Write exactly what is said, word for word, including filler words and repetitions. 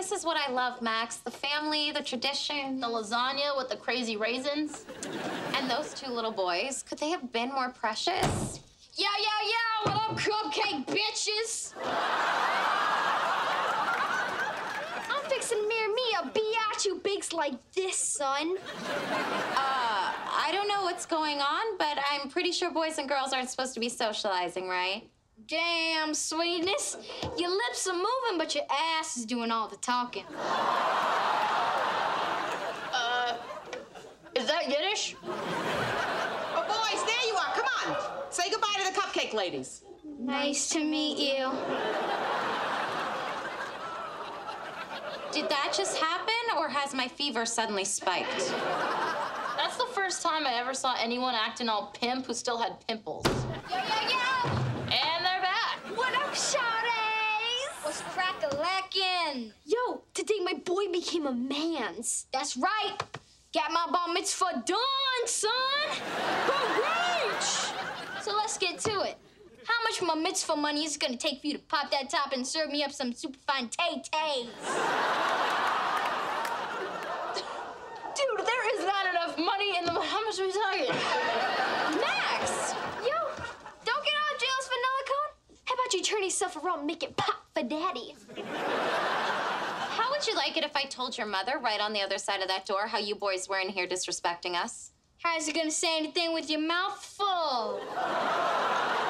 this is what I love, Max. The family, the tradition. The lasagna with the crazy raisins. And those two little boys, could they have been more precious? Yeah, yeah, yeah! What up, cupcake bitches? I'm fixing to marry me a biatch who bakes like this, son. Uh, I don't know what's going on, but I'm pretty sure boys and girls aren't supposed to be socializing, right? Damn, sweetness. Your lips are moving, but your ass is doing all the talking. Uh, is that Yiddish? Oh, boys, there you are. Come on. Say goodbye to the cupcake ladies. Nice to meet you. Did that just happen, or has my fever suddenly spiked? That's the first time I ever saw anyone acting all pimp who still had pimples. Yo, yo, yo! And they're back. What up, shawties? What's crack-a-lackin'? Yo, today my boy became a man's. That's right. Got my bar mitzvah done, son. Hooray! So let's get to it. How much of my mitzvah money is it gonna take for you to pop that top and serve me up some superfine tay-tays? Dude, there is not enough money in the... How much are we talking? Max! Yo, don't get all jealous, Vanilla Cone. How about you turn yourself around and make it pop for daddy? How would you like it if I told your mother right on the other side of that door how you boys were in here disrespecting us? How's it gonna say anything with your mouth full?